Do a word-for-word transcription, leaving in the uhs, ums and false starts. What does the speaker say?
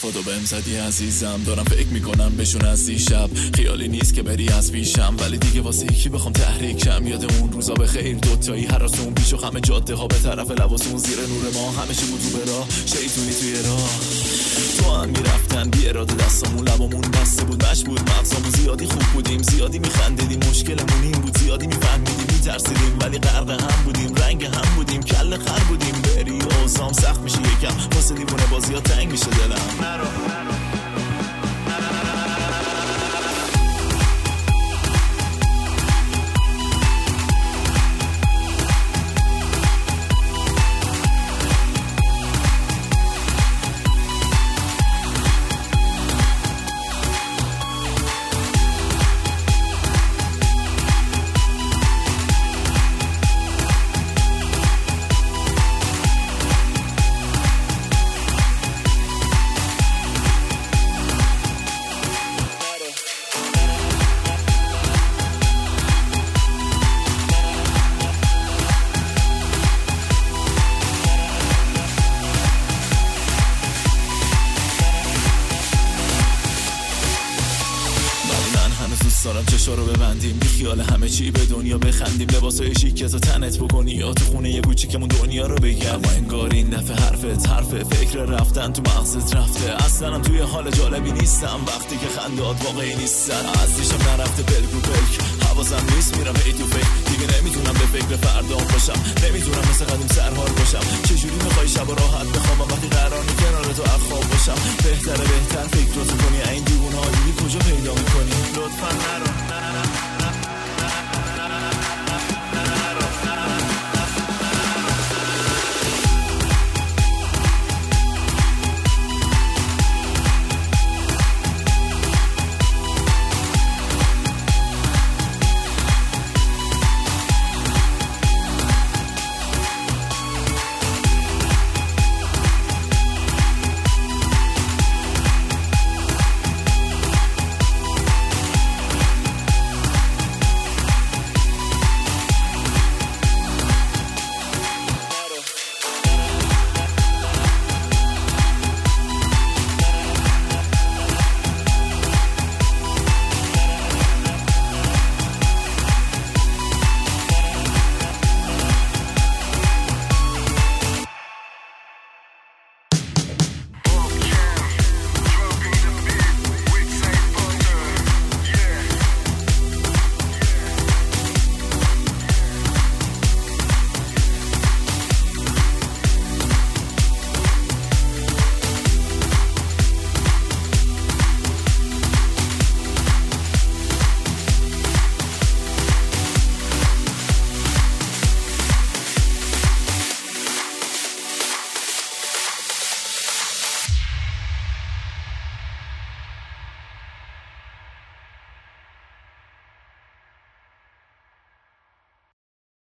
حرفاتو بهم زدی عزیزم، دارم فکر میکنم بهشون از دیشب. خیالی نیست که بری از پیشم، ولی دیگه واسه یکی بخوام تحریکم. یاد اون روزا به خیر دوتایی هراسون پیش و خم جاده ها به طرف لباسون زیر نور ما، همه چی بود تو برا شیطونی توی راه. تو هم میرفتن بی اراده دستامون لبامون بسته بود، مش بود مغزامون. زیادی خوب بودیم، زیادی میخندیدیم، مشکلمون این بود زیادی میفهمیدیم، میترسیدیم ولی غرق هم بودیم، رنگ هم بودیم، کل خر بودیم. بری اوزام سخت میشه یکم، واسه دیوونه بازی ها تنگ میشه دلم. دارم چشا رو ببندیم، بی خیال همه چی به دنیا بخندیم، لباسای شیکتو تنت بکنی یا تو خونه یه کوچیکمون دنیا رو بگم. اما انگار این دفعه حرفت حرفه، فکر رفتن تو مغزت رفته. اصلا هم توی حال جالبی نیستم وقتی که خندهات واقعی نیستن. از دیشب نرفته پلک رو پلک، حواسم نیست میرم هی تو فکر. دیگه نمیتونم به فکر فردا باشم، نمیتونم مثل قدیم سرحال باشم. چجوری میخوای شب راحت بخوابم وقتی قراره کنار تو خواب باشم؟ بهتره بهتر فکر رو کنی این دیوونه ها دیگه کجا پیدا